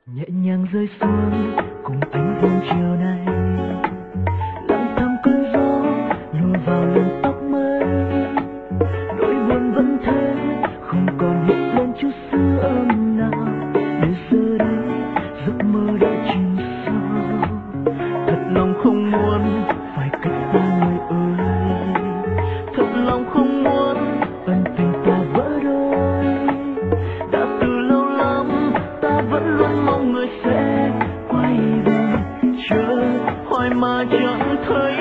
nhẹ nhàng rơi xuống cùng ánh dương chiều nay, lặng thầm cơn gió lùa vào làn tóc mây, nỗi buồn vẫn thế không còn hiện lên chút xưa âm nào, để giờ đây giấc mơ đã chìm sâu. Thật lòng không muốn phải cách xa người ơi, thật lòng không muốn ân tình ta vỡ đôi. Đã từ lâu lắm ta vẫn luôn mong người sẽ quay về, chờ hoài mà chẳng thấy